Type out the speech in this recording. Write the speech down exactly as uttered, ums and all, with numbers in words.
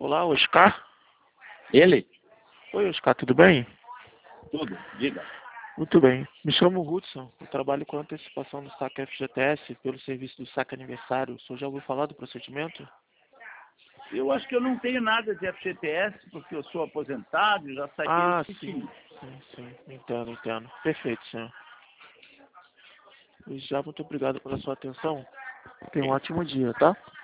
Olá, Oscar. Ele? Oi, Oscar, tudo bem? Tudo, diga. Muito bem. Me chamo Hudson. Eu trabalho com antecipação no saque F G T S pelo serviço do saque aniversário. O senhor já ouviu falar do procedimento? Eu acho que eu não tenho nada de F G T S, porque eu sou aposentado, já saquei o Ah, que sim. tinha. Sim, sim. Entendo, entendo. Perfeito, senhor. E já muito obrigado pela sua atenção. Tenha um ótimo dia, tá?